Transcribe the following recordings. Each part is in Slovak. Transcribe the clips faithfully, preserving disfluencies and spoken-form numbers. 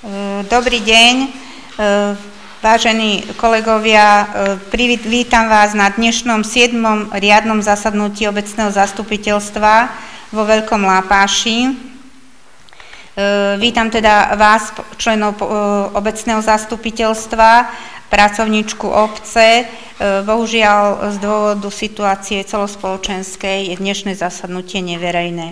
Dobrý deň, vážení kolegovia, vítam vás na dnešnom siedmom riadnom zasadnutí obecného zastupiteľstva vo Veľkom Lápáši. Vítam teda vás, členov obecného zastupiteľstva, pracovníčku obce. Bohužiaľ z dôvodu situácie celospoločenskej je dnešné zasadnutie neverejné.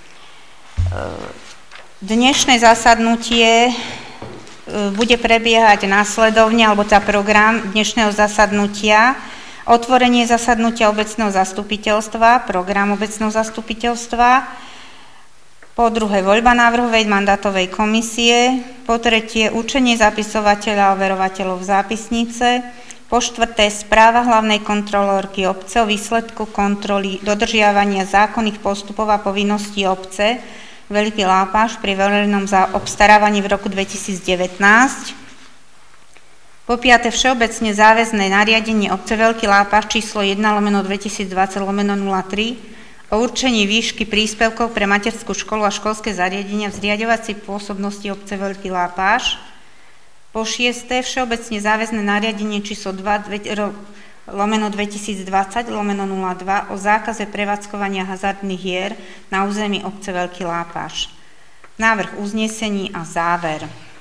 Dnešné zasadnutie bude prebiehať následovne, alebo tá program dnešného zasadnutia, otvorenie zasadnutia obecného zastupiteľstva, program obecného zastupiteľstva, po druhé voľba návrhovej mandátovej komisie, po tretie určenie zapisovateľa a overovateľov zápisnice, po štvrté správa hlavnej kontrolórky obce o výsledku kontroly dodržiavania zákonných postupov a povinností obce Veľký Lápáš pri verejnom obstarávaní v roku dvetisícdevätnásť. Po piate všeobecne záväzné nariadenie obce Veľký Lápáš číslo jeden lomeno dvetisícdvadsať lomeno nula tri o určení výšky príspevkov pre materskú školu a školské zariadenia v zriaďovacej pôsobnosti obce Veľký Lápáš. Po šieste všeobecne záväzné nariadenie číslo dva lomeno dvetisícdvadsať lomeno nula dva o zákaze prevádzkovania hazardných hier na území obce Veľký Lápáš. Návrh uznesení a záver.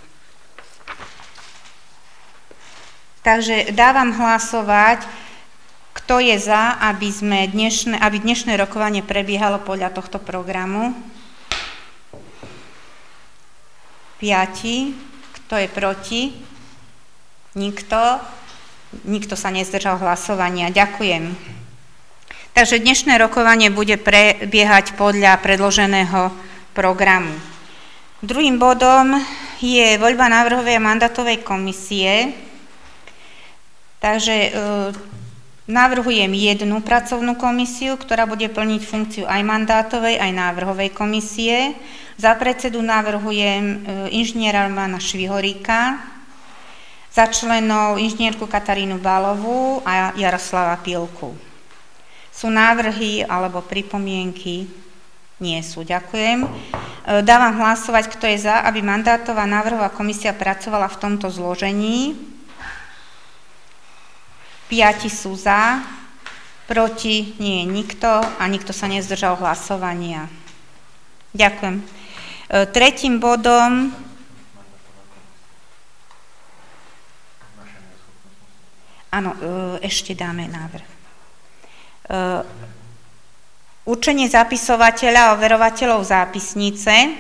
Takže dávam hlasovať, kto je za, aby, sme dnešné, aby dnešné rokovanie prebiehalo podľa tohto programu. Piati. Kto je proti? Nikto. Nikto sa nezdržal hlasovania. Ďakujem. Takže dnešné rokovanie bude prebiehať podľa predloženého programu. Druhým bodom je voľba návrhovej a mandátovej komisie. Takže e, navrhujem jednu pracovnú komisiu, ktorá bude plniť funkciu aj mandátovej, aj návrhovej komisie. Za predsedu navrhujem e, inžiniera Romana Švihoríka, za členov inžinierku Katarínu Balovú a Jaroslava Pilku. Sú návrhy alebo pripomienky? Nie sú. Ďakujem. Dávam hlasovať, kto je za, aby mandátová návrhová komisia pracovala v tomto zložení. Piati sú za, proti nie je nikto a nikto sa nezdržal hlasovania. Ďakujem. Tretím bodom Áno, ešte dáme návrh. Určenie zapisovateľa a overovateľov zápisnice.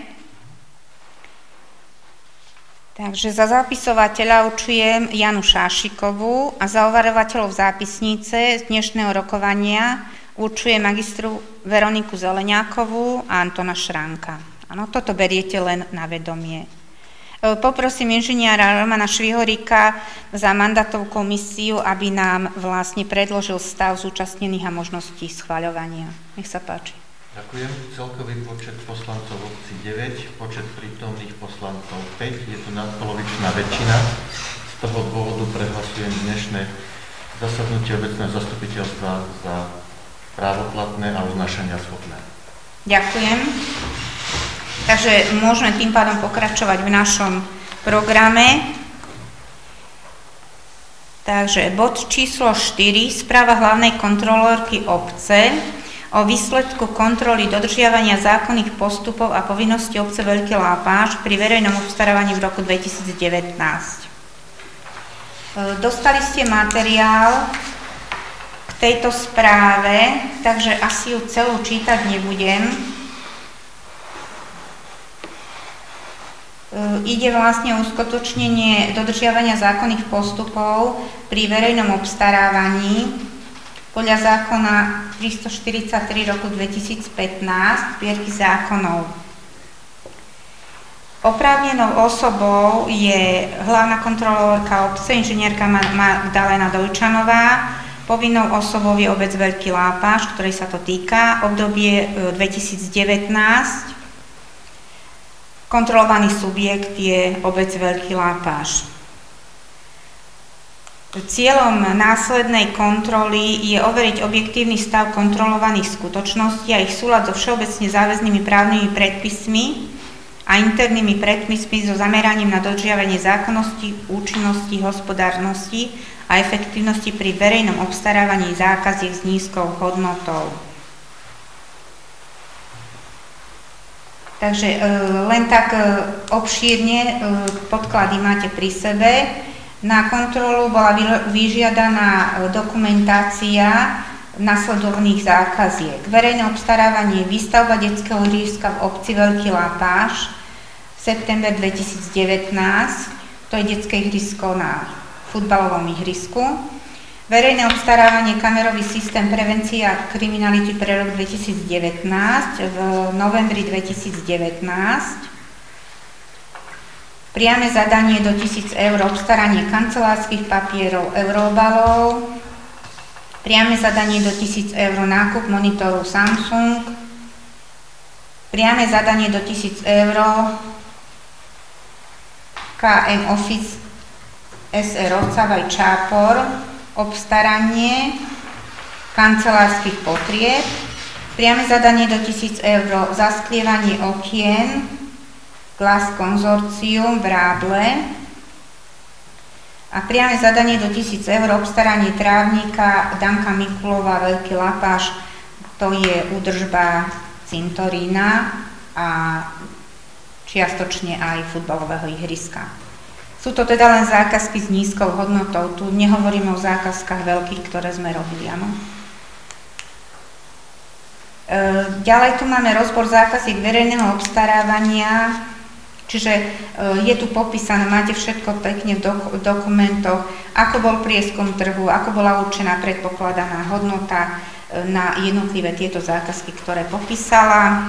Takže za zapisovateľa určujem Janu Šášikovú a za overovateľov zápisnice z dnešného rokovania určujem magistru Veroniku Zeleňákovú a Antona Šránka. Áno, toto beriete len na vedomie. Poprosím inžiniera Romana Švihoríka za mandátovú komisiu, aby nám vlastne predložil stav zúčastnených a možností schvaľovania. Nech sa páči. Ďakujem. Celkový počet poslancov v obci deväť, počet prítomných poslancov päť, je tu nadpolovičná väčšina. Z toho dôvodu prehlasujem dnešné zasadnutie obecného zastupiteľstva za právoplatné a uznášania schopné. Ďakujem. Takže môžeme tým pádom pokračovať v našom programe. Takže bod číslo štyri, správa hlavnej kontrolórky obce o výsledku kontroly dodržiavania zákonných postupov a povinností obce Veľký Lápáš pri verejnom obstarávaní v roku dvetisícdevätnásť. Dostali ste materiál k tejto správe, takže asi ju celú čítať nebudem. Ide vlastne o uskutočnenie dodržiavania zákonných postupov pri verejnom obstarávaní podľa zákona tristoštyridsaťtri roku dvetisícpätnásť zbierky zákonov. Oprávnenou osobou je hlavná kontrolórka obce, inžinierka Magdalena Dojčanová, povinnou osobou je obec Veľký Lápáš, ktorej sa to týka, obdobie dvetisícdevätnásť. Kontrolovaný subjekt je obec Veľký Lápáš. Cieľom následnej kontroly je overiť objektívny stav kontrolovaných skutočností a ich súlad so všeobecne záväznými právnymi predpismi a internými predpismi so zameraním na dodržiavanie zákonnosti, účinnosti, hospodárnosti a efektívnosti pri verejnom obstarávaní zákaziek s nízkou hodnotou. Takže e, len tak e, obšírne e, podklady máte pri sebe. Na kontrolu bola vyžiadaná dokumentácia nasledovných zákaziek. Verejné obstarávanie, výstavba detského ihriska v obci Veľký Lapáš, september dvetisícdevätnásť, to je detské ihrisko na futbalovom ihrisku. Verejné obstarávanie, kamerový systém prevencia kriminality pre rok dvetisícdevätnásť v novembri dvetisícdevätnásť. Priame zadanie do tisíc eur, obstaranie kancelárskych papierov, eurobalov. Priame zadanie do tisíc eur, nákup monitoru Samsung. Priame zadanie do tisíc eur, ká em Office es er Rocavaj Čápor, obstaranie kancelárskych potrieb. Priame zadanie do tisíc eur, zasklievanie okien, Glass Konzorcium, Bráble. A priame zadanie do tisíc eur, obstaranie trávnika Danka Mikulova, Veľký Lapáš, to je údržba cintorína a čiastočne aj futbalového ihriska. Sú to teda len zákazky s nízkou hodnotou, tu nehovoríme o zákazkách veľkých, ktoré sme robili, áno. E, ďalej tu máme rozbor zákaziek verejného obstarávania. Čiže je tu popísané, máte všetko pekne v dok- dokumentoch, ako bol prieskum trhu, ako bola určená predpokladaná hodnota na jednotlivé tieto zákazky, ktoré popísala.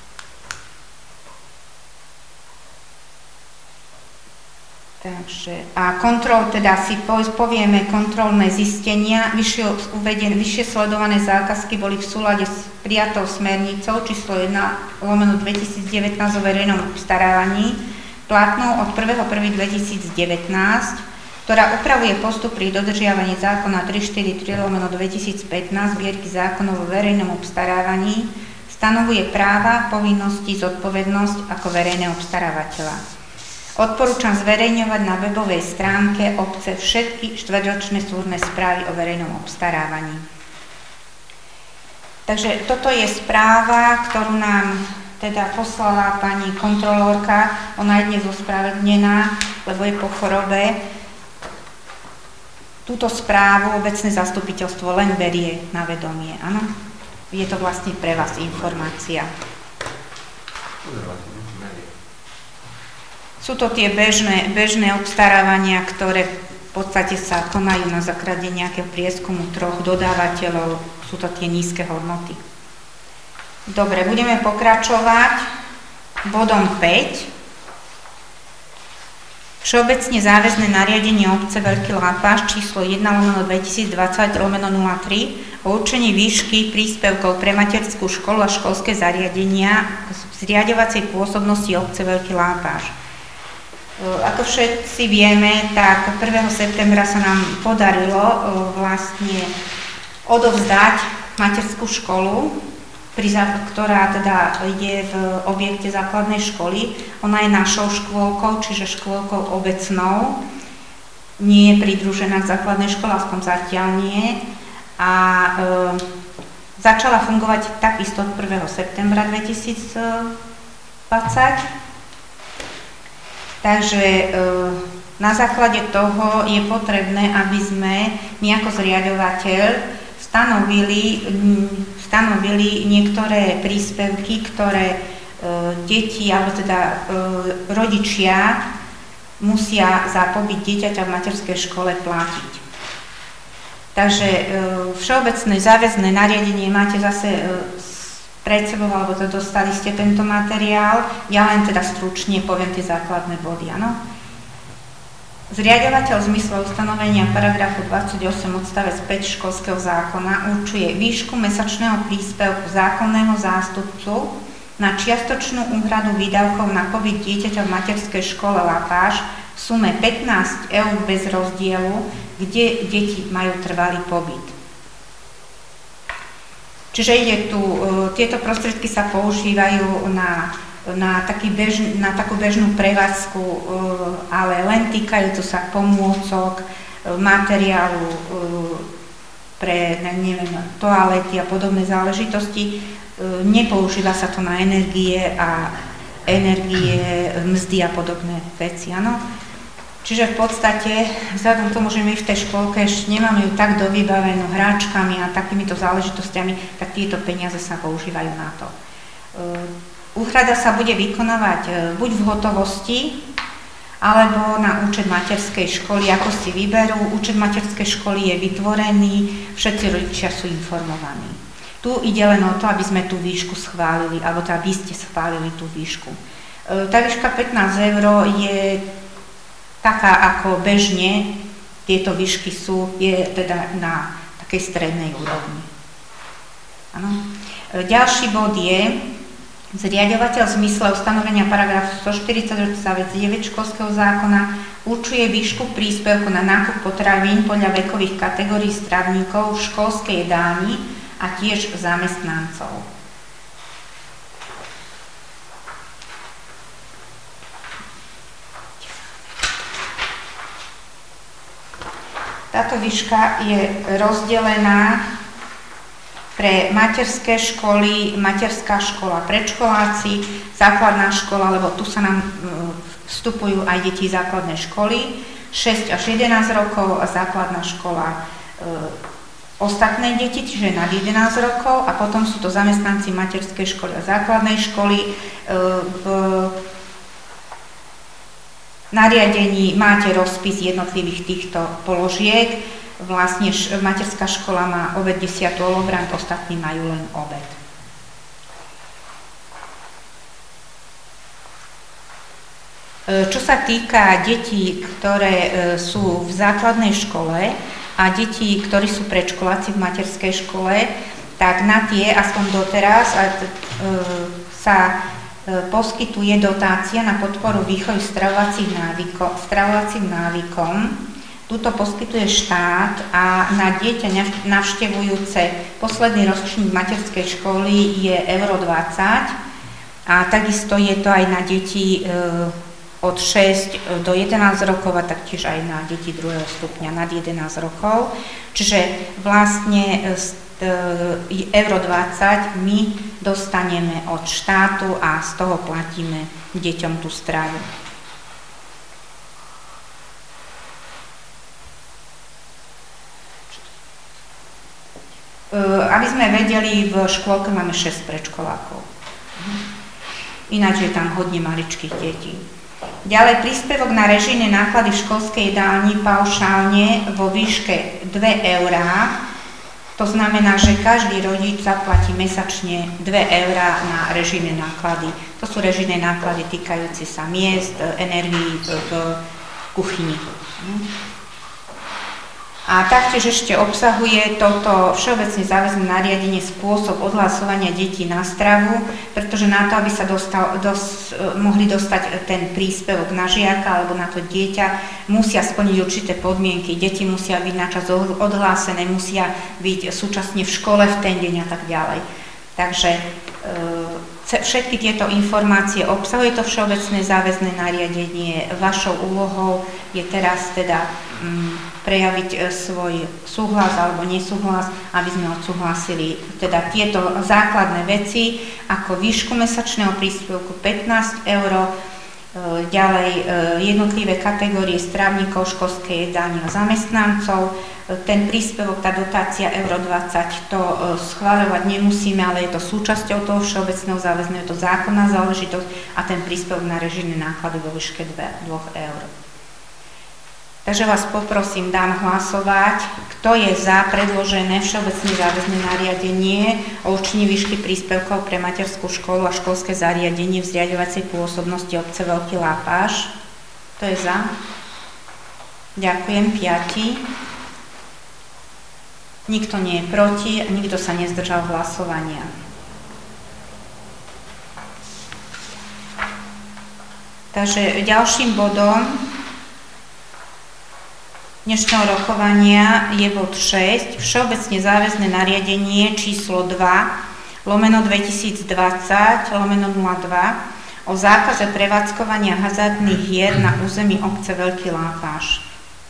Takže, a kontrol, teda si povieme kontrolné zistenia, vyššie, uvedené, vyššie sledované zákazky boli v súlade s prijatou smernicou číslo jeden lomeno dvetisícdevätnásť o verejnom obstarávaní, platnou od prvého prvého dvetisícdevätnásť, ktorá upravuje postup pri dodržiavaní zákona tristoštyridsaťtri lomeno dvetisícpätnásť zbierky zákonov o verejnom obstarávaní, stanovuje práva, povinnosti, zodpovednosť ako verejného obstarávateľa. Odporúčam zverejňovať na webovej stránke obce všetky štvrťročné súhrnné správy o verejnom obstarávaní. Takže toto je správa, ktorú nám teda poslala pani kontrolórka. Ona je dnes ospravedlnená, lebo je po chorobe. Túto správu obecné zastupiteľstvo len berie na vedomie. Áno? Je to vlastne pre vás informácia. Sú to tie bežné, bežné obstarávania, ktoré v podstate sa konajú na základe nejakého prieskumu troch dodávateľov. Sú to tie nízke hodnoty. Dobre, budeme pokračovať bodom päť. Všeobecne záväzné nariadenie obce Veľký Lapáš číslo jeden lomeno dvetisícdvadsať lomeno nula tri o určení výšky príspevkov pre materskú školu a školské zariadenia z riaďovacej pôsobnosti obce Veľký Lapáš. Ako všetci vieme, tak prvého septembra sa nám podarilo vlastne odovzdať materskú školu, ktorá teda je v objekte základnej školy. Ona je našou škôlkou, čiže škôlkou obecnou. Nie je pridružená k základnej škole, aspoň zatiaľ nie. A e, začala fungovať takisto od prvého septembra dvetisícdvadsať. Takže e, na základe toho je potrebné, aby sme my ako zriaďovateľ stanovili, stanovili niektoré príspevky, ktoré e, deti alebo teda e, rodičia musia za pobyt dieťaťa v materskej škole platiť. Takže e, všeobecné záväzné nariadenie máte zase e, pred sebou, alebo to dostali ste tento materiál. Ja len teda stručne poviem tie základné body, áno. Zriaďovateľ v zmysle ustanovenia paragrafu dvadsaťosem odstavec päť školského zákona určuje výšku mesačného príspevku zákonného zástupcu na čiastočnú úhradu výdavkov na pobyt dieťaťa v materskej škole Lapáš v sume pätnásť eur bez rozdielu, kde deti majú trvalý pobyt. Čiže ide tu, tieto prostriedky sa používajú na na, taký bež, na takú bežnú prevádzku, ale len týkajúcu sa pomôcok, materiálu pre, neviem, toalety a podobné záležitosti. Nepoužíva sa to na energie a energie, mzdy a podobné veci, áno. Čiže v podstate, vzhľadom k tomu, že my v tej škôlke ešte nemáme ju tak dovybavenú hráčkami a takýmito záležitostiami, tak tieto peniaze sa používajú na to. Úhrada sa bude vykonávať buď v hotovosti, alebo na účet materskej školy, ako si vyberú. Účet materskej školy je vytvorený, všetci rodičia sú informovaní. Tu ide len o to, aby sme tú výšku schválili, alebo teda aby ste schválili tú výšku. Tá výška pätnásť eur je taká, ako bežne tieto výšky sú, je teda na takej strednej úrovni. Ano. Ďalší bod je, zriaďovateľ v zmysle ustanovenia paragrafu stoštyridsať odstavec deväť školského zákona určuje výšku príspevku na nákup potravín podľa vekových kategórií stravníkov v školskej jedálni a tiež zamestnancov. Táto výška je rozdelená pre materské školy, materská škola, predškoláci, základná škola, lebo tu sa nám vstupujú aj deti základnej školy, šesť až jedenásť rokov a základná škola e, ostatné deti, čiže nad jedenásť rokov a potom sú to zamestnanci materskej školy a základnej školy. E, v nariadení máte rozpis jednotlivých týchto položiek. Vlastne materská škola má obed desiatu olovrant, ostatní majú len obed. Čo sa týka detí, ktoré sú v základnej škole a detí, ktorí sú predškoláci v materskej škole, tak na tie, aspoň doteraz, sa poskytuje dotácia na podporu výchovy stravovacím návykom, stravovacím návykom. Tuto poskytuje štát a na dieťa navštevujúce posledný ročník materskej školy je euro dvadsať a takisto je to aj na deti od šesť do jedenásť rokov a taktiež aj na deti druhého stupňa nad jedenásť rokov. Čiže vlastne euro dvadsať my dostaneme od štátu a z toho platíme deťom tú stravu. Aby sme vedeli, v škôlke máme šesť predškolákov. Ináč je tam hodne maličkých detí. Ďalej príspevok na režijné náklady v školskej jedálni paušálne vo výške dve eurá. To znamená, že každý rodič zaplatí mesačne dve eurá na režijné náklady. To sú režijné náklady týkajúce sa miest, energií v kuchyni. A taktiež ešte obsahuje toto všeobecne záväzné nariadenie spôsob odhlasovania detí na stravu, pretože na to, aby sa dostal, dos, mohli dostať ten príspevok na žiaka alebo na to dieťa, musia splniť určité podmienky. Deti musia byť na čas odhlásené, musia byť súčasne v škole v ten deň a tak ďalej. Takže e, všetky tieto informácie obsahuje to všeobecné záväzné nariadenie. Vašou úlohou je teraz teda mm, prejaviť svoj súhlas alebo nesúhlas, aby sme odsúhlasili teda tieto základné veci ako výšku mesačného príspevku pätnásť eur, ďalej jednotlivé kategórie strávnikov školskej jedálne a zamestnancov. Ten príspevok, tá dotácia euro dvadsať, to schváľovať nemusíme, ale je to súčasťou toho všeobecného záväzného, je to zákonná záležitosť a ten príspevok na režijné náklady vo výške dve eur. Takže vás poprosím, dám hlasovať, kto je za predložené všeobecne záväzné nariadenie o určení výšky príspevkov pre materskú školu a školské zariadenie v zriaďovacej pôsobnosti obce Veľký Lápaš. Kto je za? Ďakujem, piati. Nikto nie je proti a nikto sa nezdržal hlasovania. Takže ďalším bodom dnešného rokovania je bod šesť, všeobecne záväzné nariadenie číslo dva lomeno dvetisícdvadsať lomeno nula dva o zákaze prevádzkovania hazardných hier na území obce Veľký Lápáš.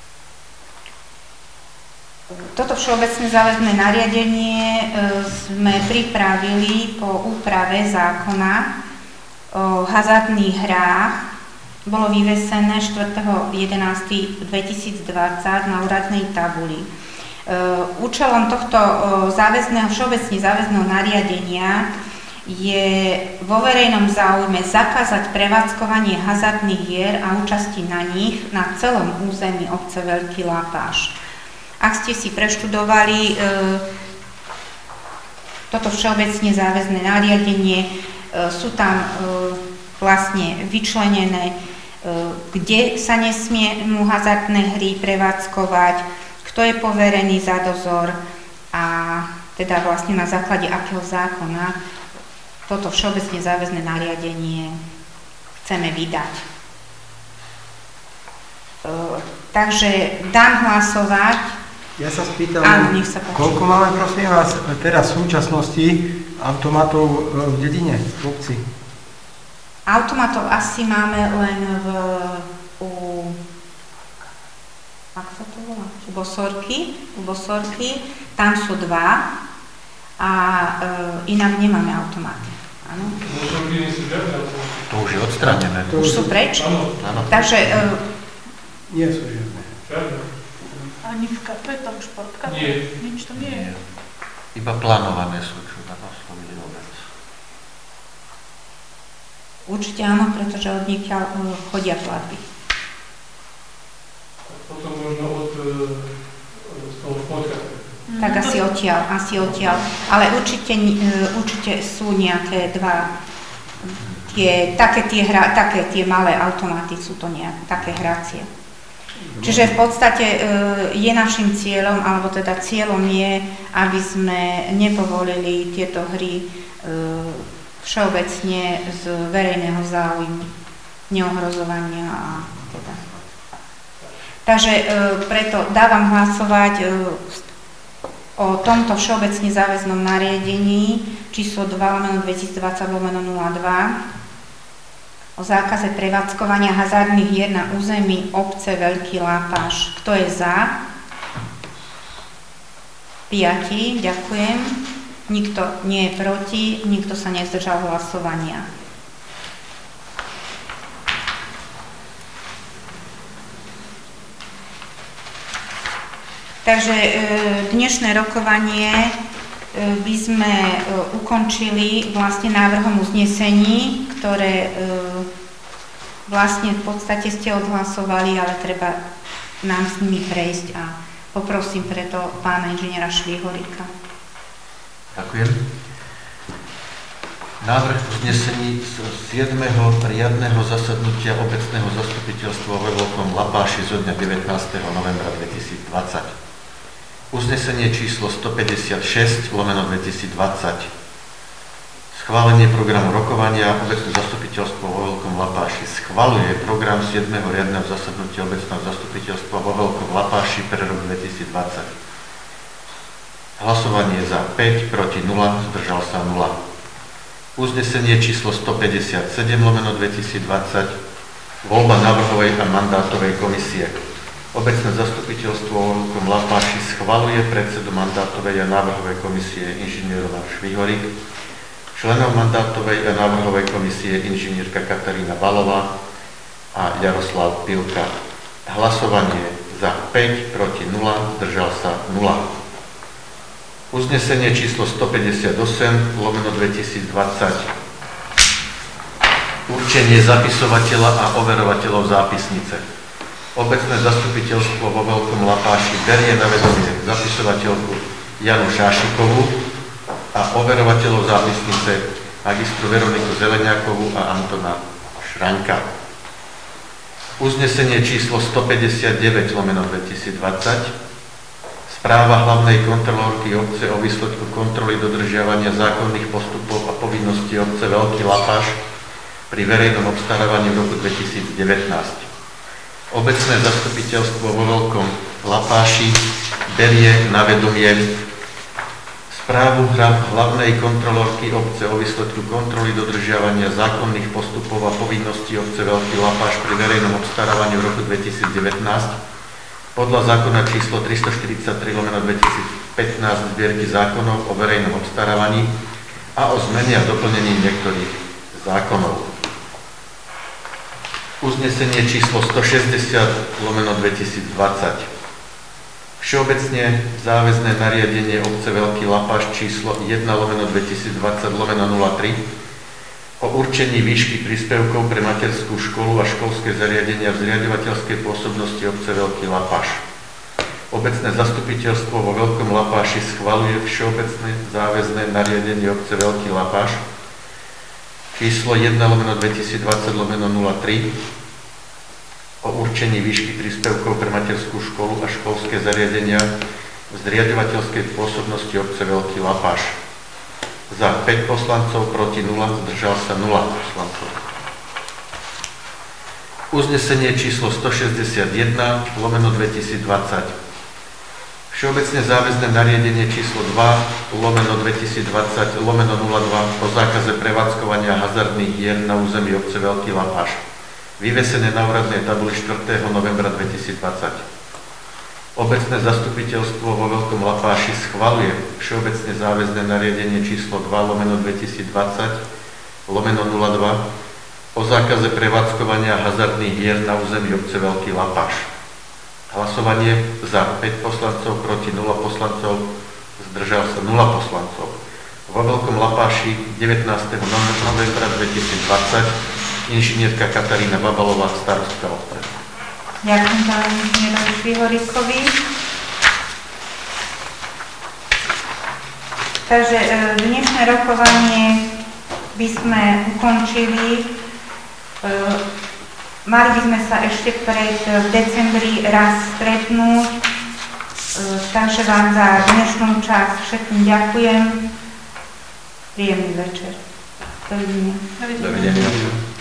Toto všeobecné záväzné nariadenie sme pripravili po úprave zákona o hazardných hrách. Bolo vyvesené štvrtého jedenásteho dvetisícdvadsať na úradnej tabuli. Účelom tohto záväzného, všeobecne záväzného nariadenia je vo verejnom záujme zakázať prevádzkovanie hazardných hier a účasti na nich na celom území obce Veľký Lápáš. Ak ste si preštudovali e, toto všeobecne záväzné nariadenie, e, sú tam e, vlastne vyčlenené, e, kde sa nesmie mu hazardné hry prevádzkovať, kto je poverený za dozor a teda vlastne na základe akého zákona toto všeobecne záväzné nariadenie chceme vydať. E, takže dám hlasovať. Ja sa spýtam, Áno, nech sa páči. Koľko máme, prosím vás, teraz v súčasnosti automatov v dedine, v obci? Automatov asi máme len v, u, ako sa to volá? U Bosorky, u Bosorky, tam sú dva a e, inak nemáme automaty. Áno. To už je odstranené. Už sú preč? Áno. Takže... E, Nie sú žiadne. Ani v kafe, tam športka? Nie. Nič tam nie je. Iba plánované sú, čo na oslovili obec. Určite áno, pretože od nich chodia platby. Potom možno od, z toho športka. Tak asi odtiaľ, asi odtiaľ. Ale určite, určite sú nejaké dva, tie, také, tie hra, také tie malé automaty sú to nejak, také hracie. Čiže v podstate je našim cieľom, alebo teda cieľom je, aby sme nepovolili tieto hry všeobecne z verejného záujmu, neohrozovania a teda. Takže preto dávam hlasovať o tomto všeobecne záväznom nariadení číslo dva lomeno dvetisícdvadsať lomeno nula dva o zákaze prevádzkovania hazardných hier na území obce Veľký Lápáš. Kto je za? Piati, ďakujem. Nikto nie je proti, nikto sa nezdržal hlasovania. Takže dnešné rokovanie by sme ukončili vlastne návrhom uznesení, ktoré vlastne v podstate ste odhlasovali, ale treba nám s nimi prejsť a poprosím preto pána inžiniera Švihorika. Ďakujem. Návrh uznesení z siedmeho riadneho zasadnutia obecného zastupiteľstva vo Veľkom Lapáši zo dňa devätnásteho novembra dvetisícdvadsať. Uznesenie číslo stopäťdesiatšesť lomeno dvetisícdvadsať. Schválenie programu rokovania. Obecné zastupiteľstvo vo Veľkom Lapáši schvaľuje program siedmeho riadneho zasadnutia obecného zastupiteľstva vo Veľkom Lapáši pre rok dvetisícdvadsať. Hlasovanie za päť, proti nula, zdržal sa nula. Uznesenie číslo stopäťdesiatsedem lomeno dvetisícdvadsať. Voľba návrhovej a mandátovej komisie. Obecné zastupiteľstvo vo Veľkom Lapáši schvaľuje predsedu mandátovej a návrhovej komisie inžinierova Švihorik, členov mandátovej a návrhovej komisie inžinierka Katarína Balová a Jaroslav Pilka. Hlasovanie za päť, proti nula, zdržal sa nula. Uznesenie číslo stopäťdesiatosem lomeno dvetisícdvadsať. Určenie zapisovateľa a overovateľov zápisnice. Obecné zastupiteľstvo vo Veľkom Lapáši berie na vedomie zapisovateľku Janu Šášikovú a overovateľov zápisnice magistru Veroniku Zeleniakovú a Antona Šranka. Uznesenie číslo stopäťdesiatdeväť lomeno dvetisícdvadsať. Správa hlavnej kontrolórky obce o výsledku kontroly dodržiavania zákonných postupov a povinností obce Veľký Lapáš pri verejnom obstarávaní v roku dvetisícdevätnásť. Obecné zastupiteľstvo vo Veľkom Lapáši berie na vedomie správu hlavnej kontrolórky obce o výsledku kontroly dodržiavania zákonných postupov a povinností obce Veľký Lapáš pri verejnom obstarávaní v roku dvetisícdevätnásť podľa zákona číslo tristoštyridsaťtri lomeno dvetisícpätnásť zbierky zákonov o verejnom obstarávaní a o zmene a doplnení niektorých zákonov. Uznesenie číslo stošesťdesiat lomeno dvetisícdvadsať. Všeobecne záväzné nariadenie obce Veľký Lapáš číslo jeden lomeno dvetisícdvadsať lomeno nula tri o určení výšky príspevkov pre materskú školu a školské zariadenia v zriaďovateľskej pôsobnosti obce Veľký Lapáš. Obecné zastupiteľstvo vo Veľkom Lapáši schvaľuje všeobecné záväzné nariadenie obce Veľký Lapáš číslo jeden lomeno dvetisícdvadsať lomeno nula tri o určení výšky príspevkov pre materskú školu a školské zariadenia v zriaďovateľskej pôsobnosti obce Veľký Lapáš. Za päť poslancov, proti nula, zdržal sa nula poslancov. Uznesenie číslo stošesťdesiatjeden lomeno dvetisícdvadsať. Všeobecne záväzné nariadenie číslo dva lomeno dvetisícdvadsať lomeno nula dva o zákaze prevádzkovania hazardných hier na území obce Veľký Lapáš. Vyvesené na úradnej tabuli štvrtého novembra dvetisícdvadsať. Obecné zastupiteľstvo vo Veľkom Lapáši schvaľuje všeobecne záväzné nariadenie číslo dva lomeno dvetisícdvadsať lomeno nula dva o zákaze prevádzkovania hazardných hier na území obce Veľký Lapáš. Hlasovanie za päť poslancov, proti nula poslancov, zdržal sa nula poslancov. Vo Veľkom Lapáši devätnásteho novembra dvetisícdvadsať inžinierka Katarína Babalová, starostka obce. Ďakujem pánu inžinierovi Švihorikovi. Takže dnešné rokovanie by sme ukončili. Mali by sme sa ešte pred v decembri raz stretnúť. Takže vám za dnešnú časť všetkým ďakujem. Príjemný večer. Dovidenia. Dovidenia.